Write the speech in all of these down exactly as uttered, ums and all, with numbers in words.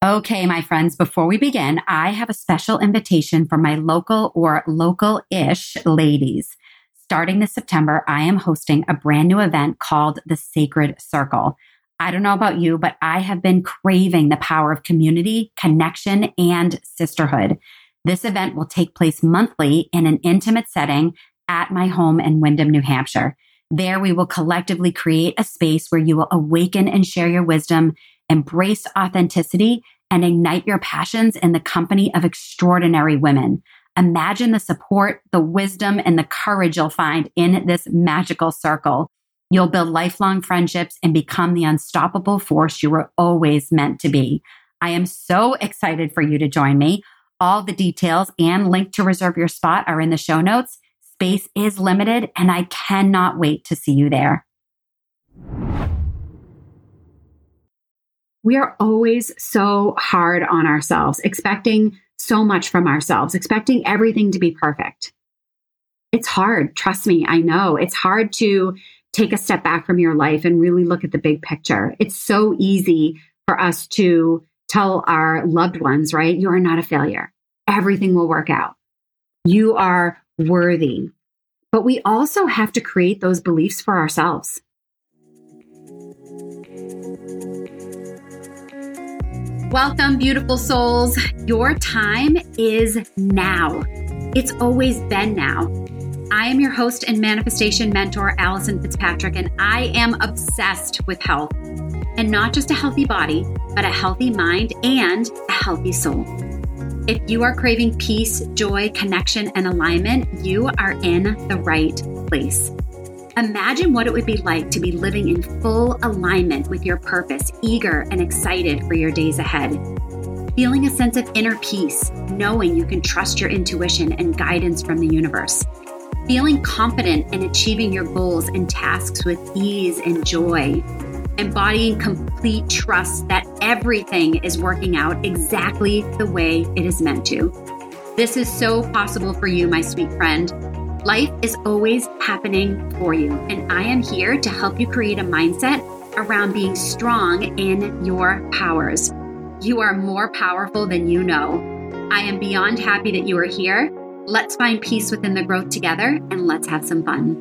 Okay, my friends, before we begin, I have a special invitation for my local or local-ish ladies. Starting this September, I am hosting a brand new event called The Sacred Circle. I don't know about you, but I have been craving the power of community, connection, and sisterhood. This event will take place monthly in an intimate setting at my home in Windham, New Hampshire. There, we will collectively create a space where you will awaken and share your wisdom, embrace authenticity, and ignite your passions in the company of extraordinary women. Imagine the support, the wisdom, and the courage you'll find in this magical circle. You'll build lifelong friendships and become the unstoppable force you were always meant to be. I am so excited for you to join me. All the details and link to reserve your spot are in the show notes. Space is limited, and I cannot wait to see you there. We are always so hard on ourselves, expecting so much from ourselves, expecting everything to be perfect. It's hard. Trust me. I know it's hard to take a step back from your life and really look at the big picture. It's so easy for us to tell our loved ones, right? You are not a failure. Everything will work out. You are worthy. But we also have to create those beliefs for ourselves. Welcome, beautiful souls. Your time is now. It's always been now. I am your host and manifestation mentor, Allison Fitzpatrick, and I am obsessed with health. And not just a healthy body, but a healthy mind and a healthy soul. If you are craving peace, joy, connection, and alignment, you are in the right place. Imagine what it would be like to be living in full alignment with your purpose, eager and excited for your days ahead. Feeling a sense of inner peace, knowing you can trust your intuition and guidance from the universe. Feeling confident in achieving your goals and tasks with ease and joy. Embodying complete trust that everything is working out exactly the way it is meant to. This is so possible for you, my sweet friend. Life is always happening for you, and I am here to help you create a mindset around being strong in your powers. You are more powerful than you know. I am beyond happy that you are here. Let's find peace within the growth together, and let's have some fun.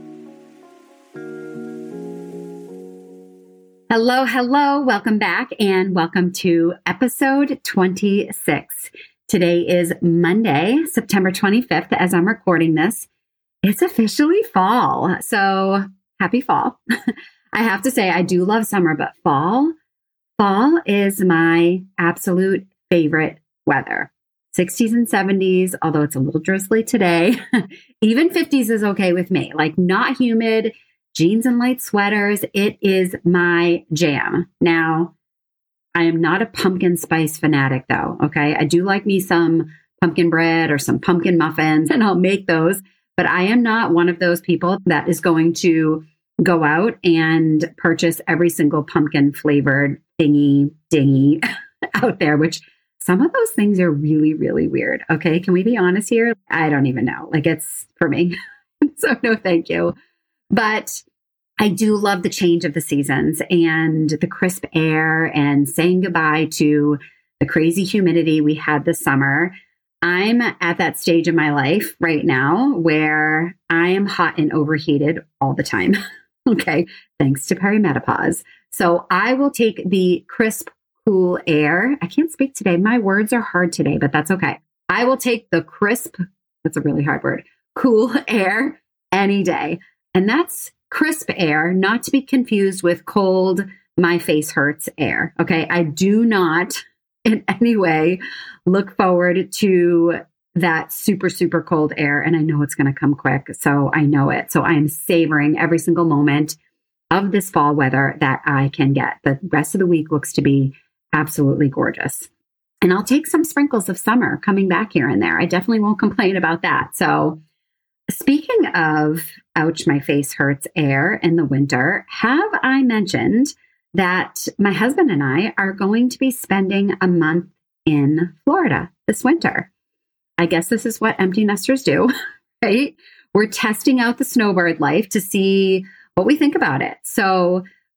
Hello, hello. Welcome back, and welcome to episode twenty-six. Today is Monday, September twenty-fifth, as I'm recording this. It's officially fall. So happy fall. I have to say, I do love summer, but fall, fall is my absolute favorite weather. sixties and seventies, although it's a little drizzly today. Even fifties is okay with me. Like not humid, jeans and light sweaters. It is my jam. Now, I am not a pumpkin spice fanatic though. Okay. I do like me some pumpkin bread or some pumpkin muffins, and I'll make those. But I am not one of those people that is going to go out and purchase every single pumpkin flavored thingy dingy out there, which some of those things are really, really weird. Okay. Can we be honest here? I don't even know. Like it's for me. So no, thank you. But I do love the change of the seasons and the crisp air and saying goodbye to the crazy humidity we had this summer. I'm at that stage of my life right now where I am hot and overheated all the time. Okay. Thanks to perimenopause. So I will take the crisp, cool air. I can't speak today. My words are hard today, but that's okay. I will take the crisp, that's a really hard word, cool air any day. And that's crisp air, not to be confused with cold, my face hurts air. Okay. I do not in any way look forward to that super, super cold air. And I know it's going to come quick. So I know it. So I am savoring every single moment of this fall weather that I can get. The rest of the week looks to be absolutely gorgeous. And I'll take some sprinkles of summer coming back here and there. I definitely won't complain about that. So speaking of ouch, my face hurts air in the winter, have I mentioned that my husband and I are going to be spending a month in Florida this winter? I guess this is what empty nesters do, right? We're testing out the snowbird life to see what we think about it. So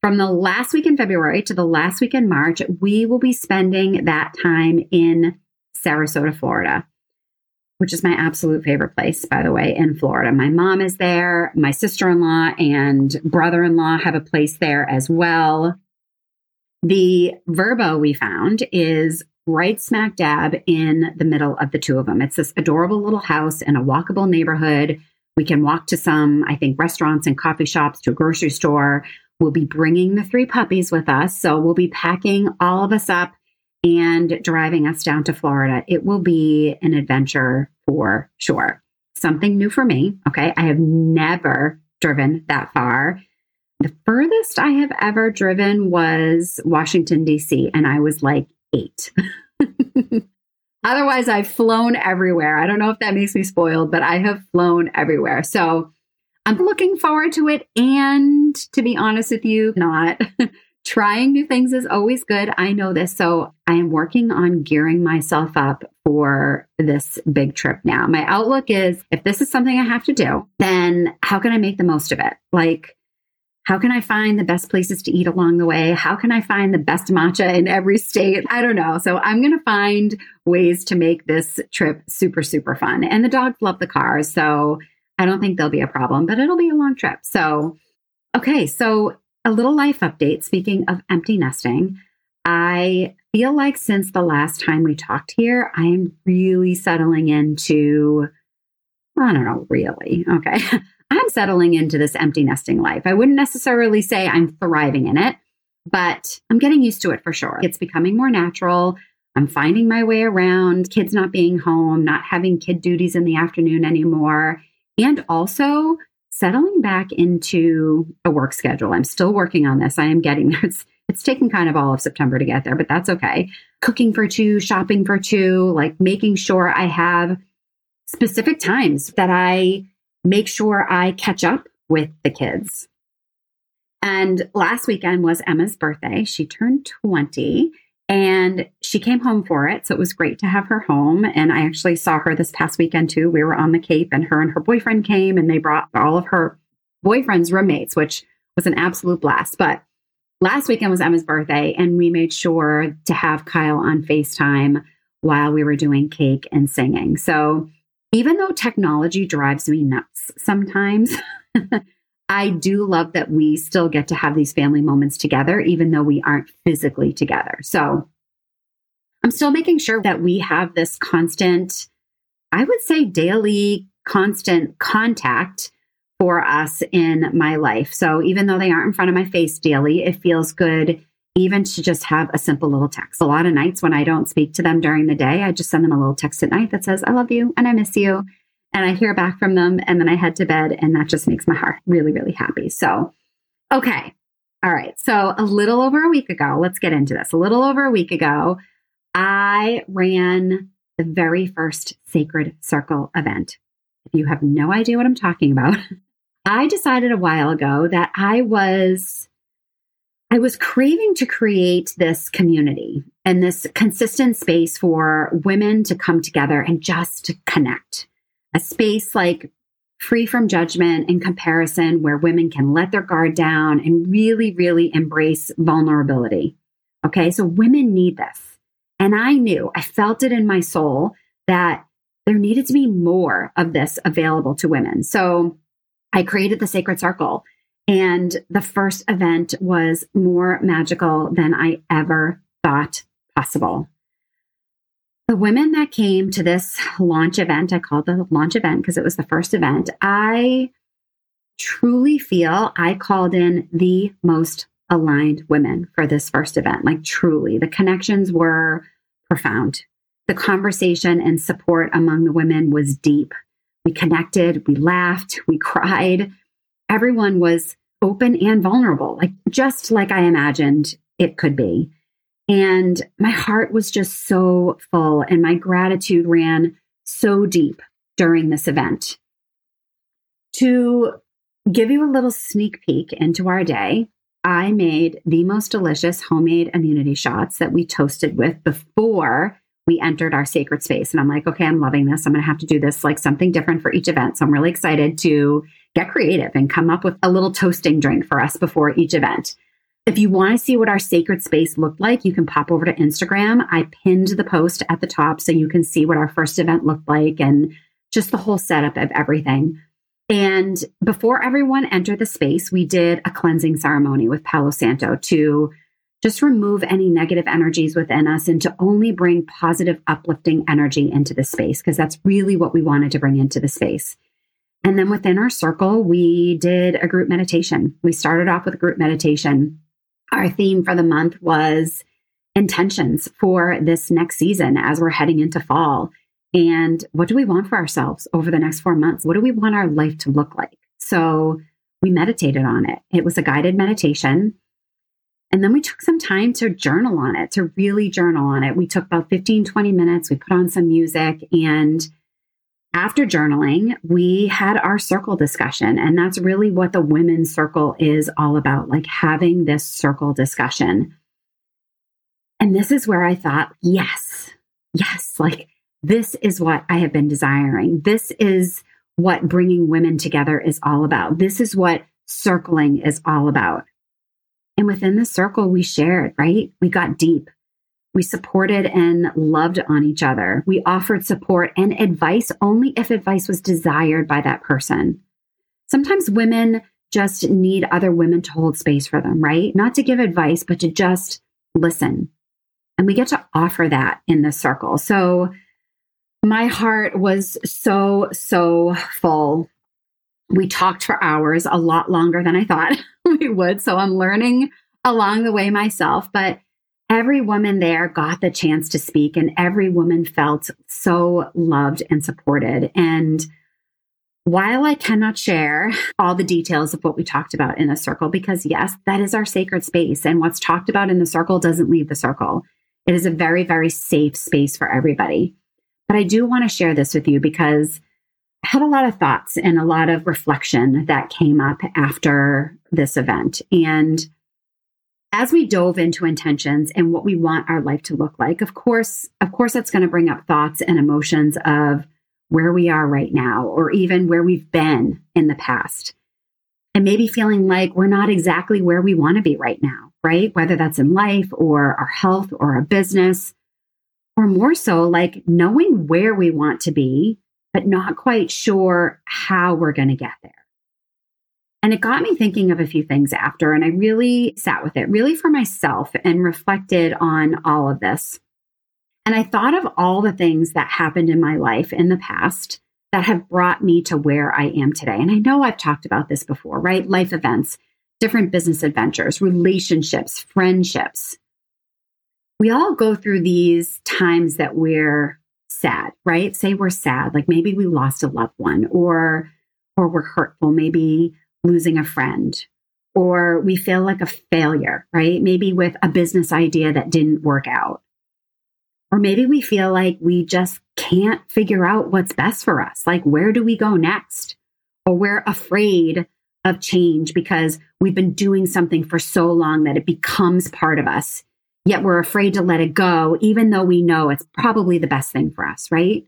from the last week in February to the last week in March, we will be spending that time in Sarasota, Florida, which is my absolute favorite place, by the way, in Florida. My mom is there. My sister-in-law and brother-in-law have a place there as well. The Vrbo we found is right smack dab in the middle of the two of them. It's this adorable little house in a walkable neighborhood. We can walk to some, I think, restaurants and coffee shops, to a grocery store. We'll be bringing the three puppies with us. So we'll be packing all of us up and driving us down to Florida. It will be an adventure for sure. Something new for me. Okay. I have never driven that far. The furthest I have ever driven was Washington, D C, and I was like eight. Otherwise, I've flown everywhere. I don't know if that makes me spoiled, but I have flown everywhere. So I'm looking forward to it. And to be honest with you, not trying new things is always good. I know this. So I am working on gearing myself up for this big trip now. My outlook is, if this is something I have to do, then how can I make the most of it? Like, how can I find the best places to eat along the way? How can I find the best matcha in every state? I don't know. So I'm going to find ways to make this trip super, super fun. And the dogs love the cars, so I don't think there'll be a problem, but it'll be a long trip. So, okay. So a little life update. Speaking of empty nesting, I feel like since the last time we talked here, I am really settling into, I don't know, really. Okay. I'm settling into this empty nesting life. I wouldn't necessarily say I'm thriving in it, but I'm getting used to it for sure. It's becoming more natural. I'm finding my way around, kids not being home, not having kid duties in the afternoon anymore, and also settling back into a work schedule. I'm still working on this. I am getting there. It's, it's taken kind of all of September to get there, but that's okay. Cooking for two, shopping for two, like making sure I have specific times that I make sure I catch up with the kids. And last weekend was Emma's birthday. She turned twenty and she came home for it. So it was great to have her home. And I actually saw her this past weekend too. We were on the Cape and her and her boyfriend came and they brought all of her boyfriend's roommates, which was an absolute blast. But last weekend was Emma's birthday and we made sure to have Kyle on FaceTime while we were doing cake and singing. So even though technology drives me nuts sometimes, I do love that we still get to have these family moments together, even though we aren't physically together. So I'm still making sure that we have this constant, I would say daily, constant contact for us in my life. So even though they aren't in front of my face daily, it feels good even to just have a simple little text. A lot of nights when I don't speak to them during the day, I just send them a little text at night that says, I love you and I miss you. And I hear back from them and then I head to bed and that just makes my heart really, really happy. So, okay. All right. So a little over a week ago, let's get into this. A little over a week ago, I ran the very first Sacred Circle event. If you have no idea what I'm talking about, I decided a while ago that I was I was craving to create this community and this consistent space for women to come together and just to connect. A space like free from judgment and comparison where women can let their guard down and really, really embrace vulnerability. Okay, so women need this. And I knew, I felt it in my soul that there needed to be more of this available to women. So I created the Sacred Circle. And the first event was more magical than I ever thought possible. The women that came to this launch event, I called the launch event because it was the first event, I truly feel I called in the most aligned women for this first event. Like truly, the connections were profound. The conversation and support among the women was deep. We connected, we laughed, we cried. Everyone was open and vulnerable, like just like I imagined it could be. And my heart was just so full and my gratitude ran so deep during this event. To give you a little sneak peek into our day, I made the most delicious homemade immunity shots that we toasted with before we entered our sacred space. And I'm like, okay, I'm loving this. I'm going to have to do this like something different for each event. So I'm really excited to get creative and come up with a little toasting drink for us before each event. If you want to see what our sacred space looked like, you can pop over to Instagram. I pinned the post at the top so you can see what our first event looked like and just the whole setup of everything. And before everyone entered the space, we did a cleansing ceremony with Palo Santo to just remove any negative energies within us and to only bring positive, uplifting energy into the space, because that's really what we wanted to bring into the space. And then within our circle, we did a group meditation. We started off with a group meditation. Our theme for the month was intentions for this next season as we're heading into fall. And what do we want for ourselves over the next four months? What do we want our life to look like? So we meditated on it. It was a guided meditation. And then we took some time to journal on it, to really journal on it. We took about fifteen, twenty minutes. We put on some music. And after journaling, we had our circle discussion. And that's really what the women's circle is all about, like having this circle discussion. And this is where I thought, yes, yes, like this is what I have been desiring. This is what bringing women together is all about. This is what circling is all about. And within the circle, we shared, right? We got deep. We supported and loved on each other. We offered support and advice only if advice was desired by that person. Sometimes women just need other women to hold space for them, right? Not to give advice, but to just listen. And we get to offer that in the circle. So my heart was so, so full. We talked for hours, a lot longer than I thought we would. So I'm learning along the way myself, but every woman there got the chance to speak and every woman felt so loved and supported. And while I cannot share all the details of what we talked about in the circle, because yes, that is our sacred space. And what's talked about in the circle doesn't leave the circle. It is a very, very safe space for everybody. But I do want to share this with you because I had a lot of thoughts and a lot of reflection that came up after this event. And as we dove into intentions and what we want our life to look like, of course, of course, that's going to bring up thoughts and emotions of where we are right now, or even where we've been in the past. And maybe feeling like we're not exactly where we want to be right now, right? Whether that's in life or our health or our business, or more so like knowing where we want to be, but not quite sure how we're going to get there. And it got me thinking of a few things after, and I really sat with it, really for myself, and reflected on all of this. And I thought of all the things that happened in my life in the past that have brought me to where I am today. And I know I've talked about this before, right? Life events, different business adventures, relationships, friendships. We all go through these times that we're sad, right? Say we're sad, like maybe we lost a loved one, or or we're hurtful, maybe losing a friend, or we feel like a failure, right? Maybe with a business idea that didn't work out. Or maybe we feel like we just can't figure out what's best for us. Like, where do we go next? Or we're afraid of change because we've been doing something for so long that it becomes part of us. Yet we're afraid to let it go, even though we know it's probably the best thing for us, right?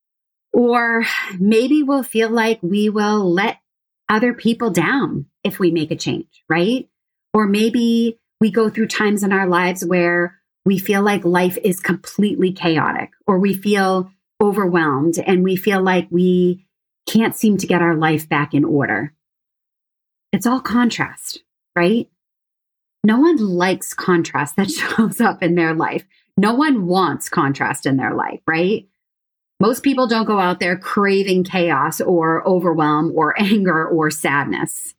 Or maybe we'll feel like we will let other people down if we make a change, right? Or maybe we go through times in our lives where we feel like life is completely chaotic, or we feel overwhelmed and we feel like we can't seem to get our life back in order. It's all contrast, right? No one likes contrast that shows up in their life. No one wants contrast in their life, right? Most people don't go out there craving chaos or overwhelm or anger or sadness.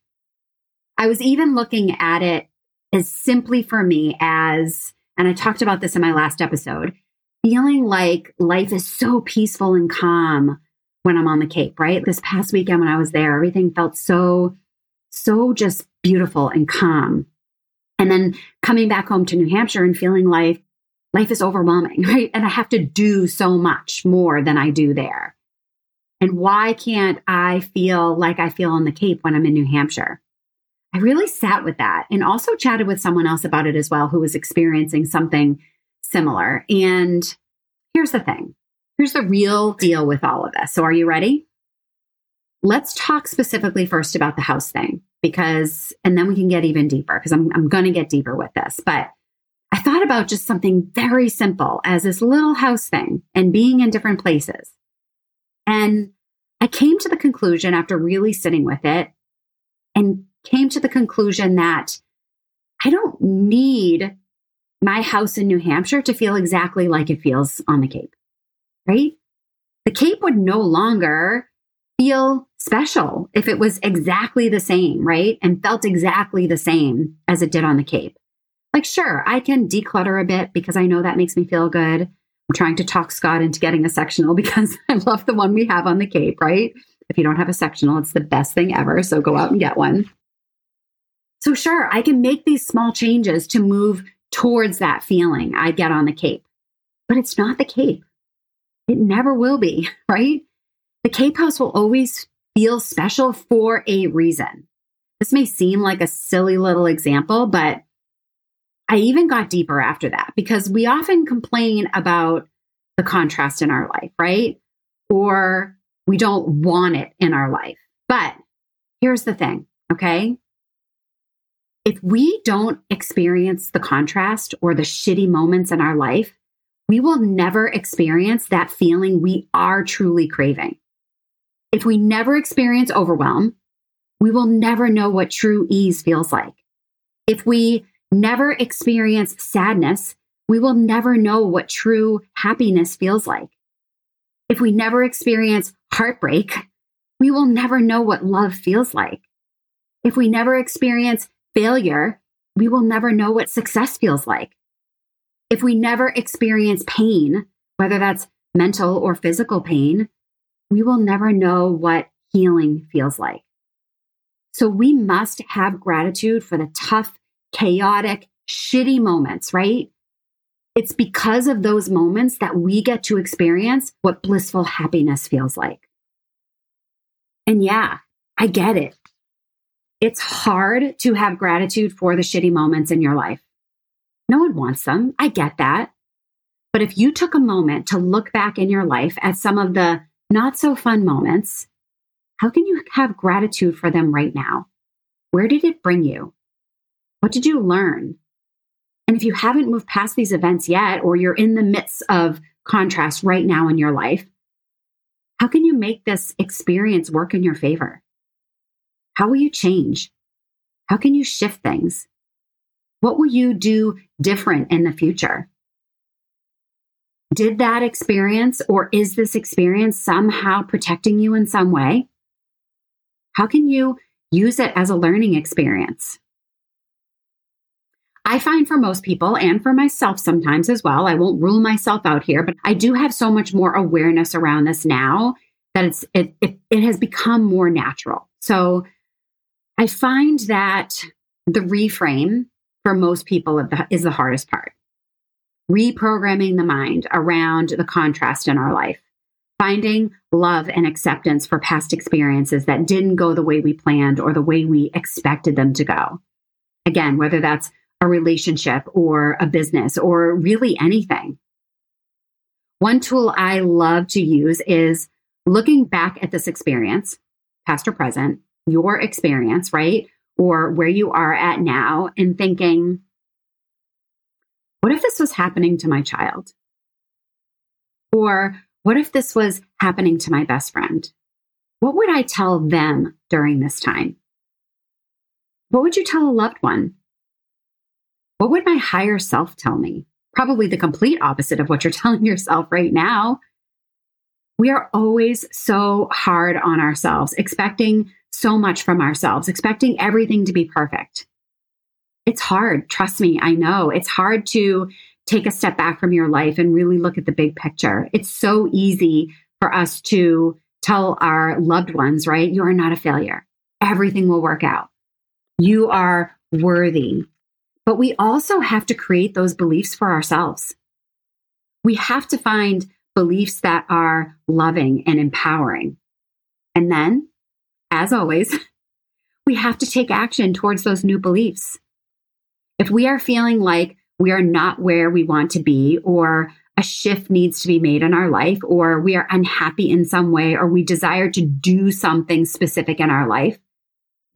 I was even looking at it as simply for me as, and I talked about this in my last episode, feeling like life is so peaceful and calm when I'm on the Cape, right? This past weekend when I was there, everything felt so, so just beautiful and calm. And then coming back home to New Hampshire and feeling like life is overwhelming, right? And I have to do so much more than I do there. And why can't I feel like I feel on the Cape when I'm in New Hampshire? I really sat with that and also chatted with someone else about it as well who was experiencing something similar. And here's the thing. Here's the real deal with all of this. So are you ready? Let's talk specifically first about the house thing, because, and then we can get even deeper because I'm, I'm going to get deeper with this. But I thought about just something very simple as this little house thing and being in different places. And I came to the conclusion after really sitting with it and came to the conclusion that I don't need my house in New Hampshire to feel exactly like it feels on the Cape, right? The Cape would no longer feel special if it was exactly the same, right? And felt exactly the same as it did on the Cape. Like, sure, I can declutter a bit because I know that makes me feel good. I'm trying to talk Scott into getting a sectional because I love the one we have on the Cape, right? If you don't have a sectional, it's the best thing ever. So go out and get one. So sure, I can make these small changes to move towards that feeling I get on the Cape, but it's not the Cape. It never will be, right? The Cape House will always feel special for a reason. This may seem like a silly little example, but I even got deeper after that because we often complain about the contrast in our life, right? Or we don't want it in our life. But here's the thing, okay? If we don't experience the contrast or the shitty moments in our life, we will never experience that feeling we are truly craving. If we never experience overwhelm, we will never know what true ease feels like. If we never experience sadness, we will never know what true happiness feels like. If we never experience heartbreak, we will never know what love feels like. If we never experience failure, we will never know what success feels like. If we never experience pain, whether that's mental or physical pain, we will never know what healing feels like. So we must have gratitude for the tough, chaotic, shitty moments, right? It's because of those moments that we get to experience what blissful happiness feels like. And yeah, I get it. It's hard to have gratitude for the shitty moments in your life. No one wants them. I get that. But if you took a moment to look back in your life at some of the not so fun moments, how can you have gratitude for them right now? Where did it bring you? What did you learn? And if you haven't moved past these events yet, or you're in the midst of contrast right now in your life, how can you make this experience work in your favor? How will you change? How can you shift things? What will you do different in the future? Did that experience, or is this experience somehow protecting you in some way? How can you use it as a learning experience? I find for most people, and for myself sometimes as well, I won't rule myself out here, but I do have so much more awareness around this now that it's it it, it has become more natural. So I find that the reframe for most people is the hardest part. Reprogramming the mind around the contrast in our life. Finding love and acceptance for past experiences that didn't go the way we planned or the way we expected them to go. Again, whether that's a relationship or a business or really anything. One tool I love to use is looking back at this experience, past or present, your experience, right? Or where you are at now, and thinking, what if this was happening to my child? Or what if this was happening to my best friend? What would I tell them during this time? What would you tell a loved one? What would my higher self tell me? Probably the complete opposite of what you're telling yourself right now. We are always so hard on ourselves, expecting so much from ourselves, expecting everything to be perfect. It's hard. Trust me, I know. It's hard to take a step back from your life and really look at the big picture. It's so easy for us to tell our loved ones, right? You are not a failure. Everything will work out. You are worthy. But we also have to create those beliefs for ourselves. We have to find beliefs that are loving and empowering. And then, as always, we have to take action towards those new beliefs. If we are feeling like we are not where we want to be, or a shift needs to be made in our life, or we are unhappy in some way, or we desire to do something specific in our life,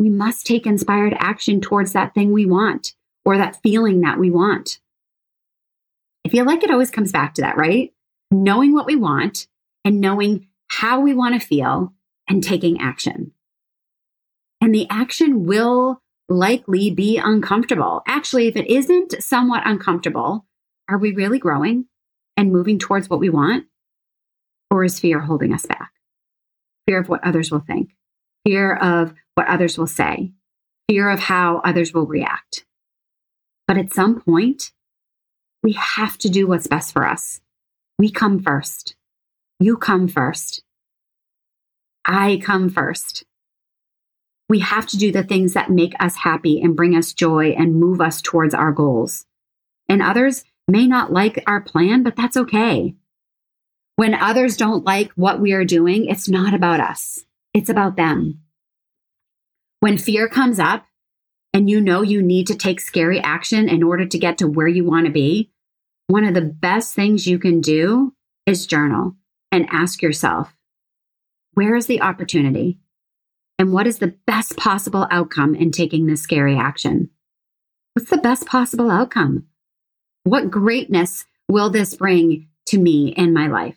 we must take inspired action towards that thing we want or that feeling that we want. I feel like it always comes back to that, right? Knowing what we want and knowing how we want to feel and taking action. And the action will likely be uncomfortable. Actually, if it isn't somewhat uncomfortable, are we really growing and moving towards what we want? Or is fear holding us back? Fear of what others will think, fear of what others will say, fear of how others will react. But at some point, we have to do what's best for us. We come first. You come first. I come first. We have to do the things that make us happy and bring us joy and move us towards our goals. And others may not like our plan, but that's okay. When others don't like what we are doing, it's not about us. It's about them. When fear comes up and you know you need to take scary action in order to get to where you want to be, one of the best things you can do is journal and ask yourself, where is the opportunity? And what is the best possible outcome in taking this scary action? What's the best possible outcome? What greatness will this bring to me in my life?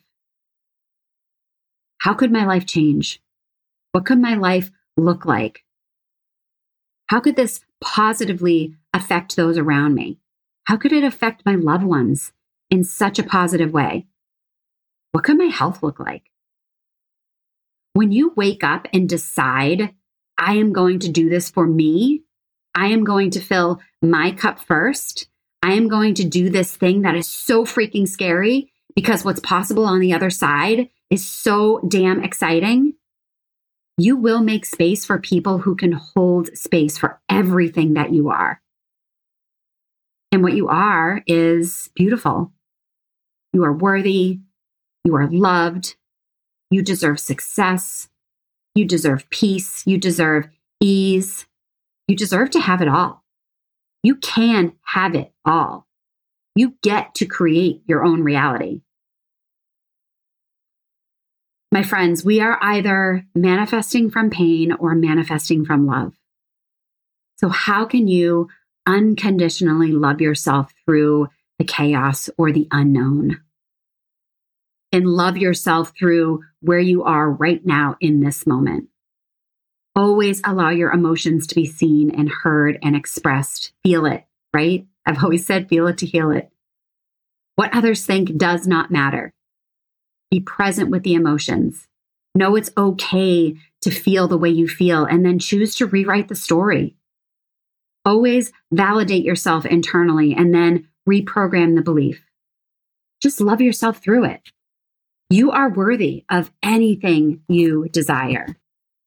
How could my life change? What could my life look like? How could this positively affect those around me? How could it affect my loved ones in such a positive way? What could my health look like? When you wake up and decide, I am going to do this for me, I am going to fill my cup first, I am going to do this thing that is so freaking scary because what's possible on the other side is so damn exciting, you will make space for people who can hold space for everything that you are. And what you are is beautiful. You are worthy. You are loved. You deserve success. You deserve peace. You deserve ease. You deserve to have it all. You can have it all. You get to create your own reality. My friends, we are either manifesting from pain or manifesting from love. So how can you unconditionally love yourself through the chaos or the unknown? And love yourself through where you are right now in this moment. Always allow your emotions to be seen and heard and expressed. Feel it, right? I've always said, feel it to heal it. What others think does not matter. Be present with the emotions. Know it's okay to feel the way you feel and then choose to rewrite the story. Always validate yourself internally and then reprogram the belief. Just love yourself through it. You are worthy of anything you desire.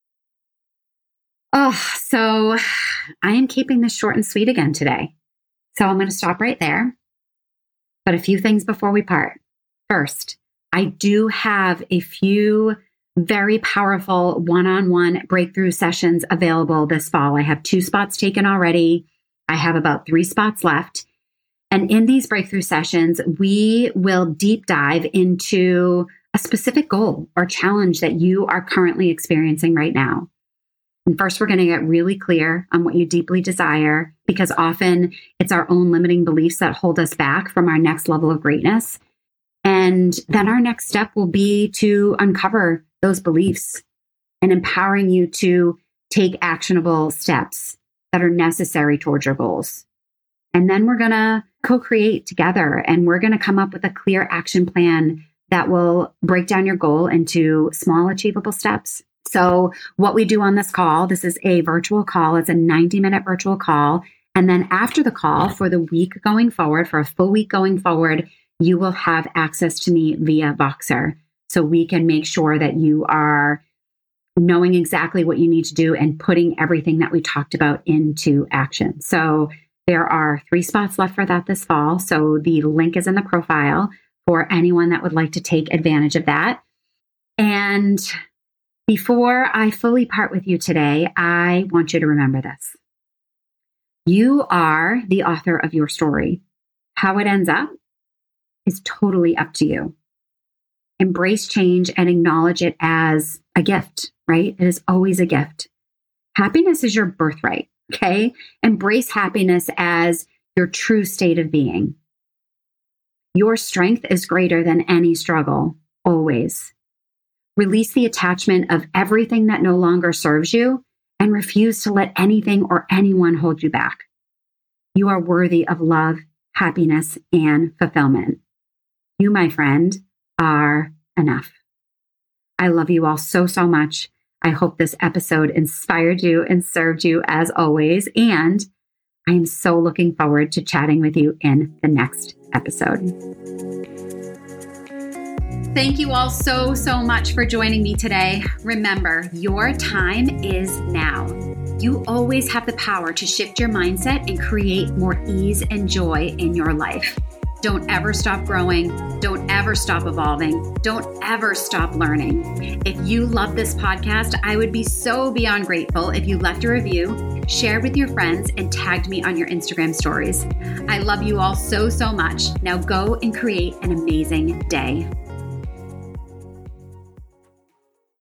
Oh, so I am keeping this short and sweet again today. So I'm going to stop right there. But a few things before we part. First, I do have a few very powerful one-on-one breakthrough sessions available this fall. I have two spots taken already. I have about three spots left. And in these breakthrough sessions, we will deep dive into a specific goal or challenge that you are currently experiencing right now. And first, we're going to get really clear on what you deeply desire, because often it's our own limiting beliefs that hold us back from our next level of greatness. And then our next step will be to uncover those beliefs and empowering you to take actionable steps that are necessary towards your goals. And then we're going to co-create together, and we're going to come up with a clear action plan that will break down your goal into small, achievable steps. So what we do on this call, this is a virtual call. It's a ninety minute virtual call. And then after the call, for the week going forward, for a full week going forward, you will have access to me via Voxer. So we can make sure that you are knowing exactly what you need to do and putting everything that we talked about into action. So there are three spots left for that this fall. So the link is in the profile for anyone that would like to take advantage of that. And before I fully part with you today, I want you to remember this. You are the author of your story. How it ends up is totally up to you. Embrace change and acknowledge it as a gift, right? It is always a gift. Happiness is your birthright, okay? Embrace happiness as your true state of being. Your strength is greater than any struggle, always. Release the attachment of everything that no longer serves you and refuse to let anything or anyone hold you back. You are worthy of love, happiness, and fulfillment. You, my friend, are enough. I love you all so, so much. I hope this episode inspired you and served you as always. And I am so looking forward to chatting with you in the next episode. Thank you all so, so much for joining me today. Remember, your time is now. You always have the power to shift your mindset and create more ease and joy in your life. Don't ever stop growing. Don't ever stop evolving. Don't ever stop learning. If you love this podcast, I would be so beyond grateful if you left a review, shared with your friends, and tagged me on your Instagram stories. I love you all so, so much. Now go and create an amazing day.